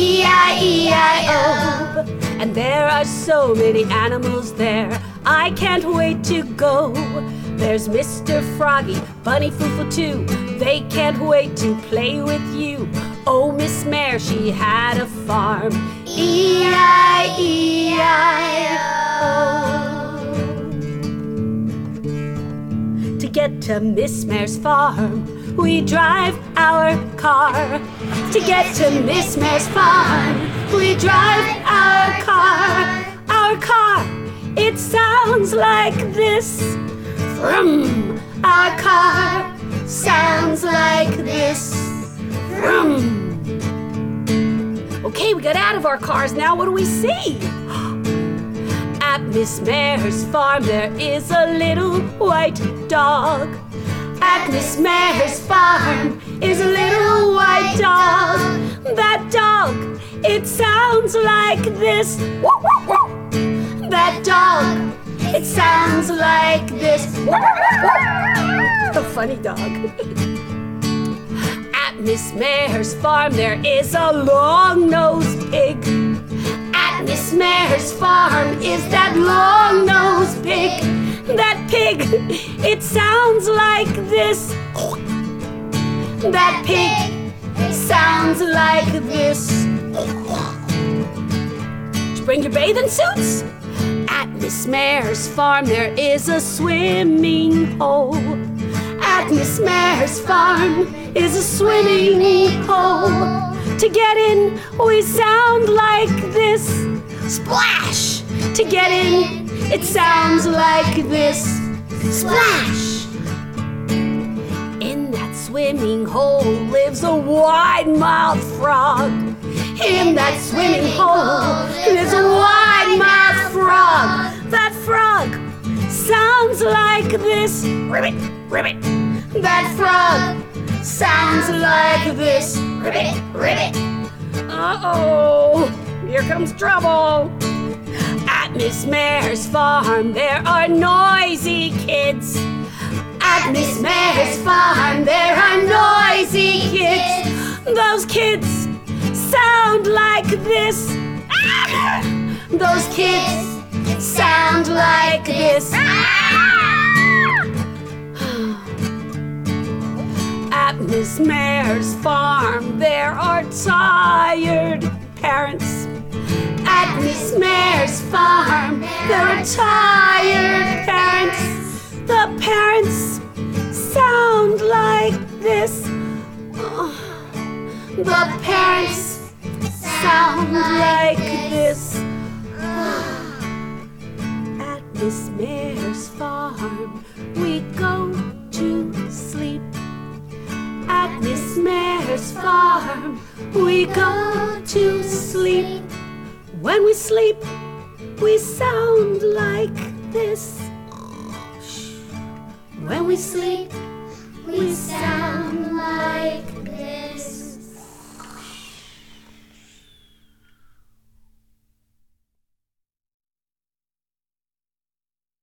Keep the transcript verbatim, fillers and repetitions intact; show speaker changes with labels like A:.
A: E I E I O. And there are so many animals there, I can't wait to go. There's Mister Froggy, Bunny Foofle too, they can't wait to play with you. Oh, Miss Mare, she had a farm, E I E I O. To get to Miss Mare's farm, we drive our car. To get to Miss Mare's farm, we drive our car. Our car, it sounds like this. Vroom. Our car sounds like this. Vroom. Okay, we got out of our cars now. What do we see? At Miss Mare's farm, there is a little white dog. At Miss Mare's farm is a little white dog. That dog, it sounds like this. That dog, it sounds like this. A funny dog. At Miss Mare's farm, there is a long-nosed pig. At Miss Mare's farm is that long-nosed pig. That pig, it sounds like this. That pig sounds like this. Did you bring your bathing suits? At Miss Mare's farm, there is a swimming hole. At Miss Mare's farm is a swimming hole. To get in, we sound like this. Splash! To get in, it sounds like this. Splash! In that swimming hole lives a wide-mouthed frog. In that swimming hole lives a wide-mouthed frog. That frog sounds like this. Ribbit, ribbit. That frog sounds like this. Ribbit, ribbit. Uh-oh, here comes trouble. At Miss Mare's farm, there are noisy kids. At Miss Mare's farm, there are noisy kids. Those kids sound like this. Those kids sound like this. At Miss Mare's farm, there are tired parents. At Miss Mare's farm, there are tired parents. The parents sound like this. The parents sound like this. At Miss Mare's farm, we go to sleep. At Miss Mare's farm, we go to sleep. When we sleep, we sound like this. When we sleep, we sound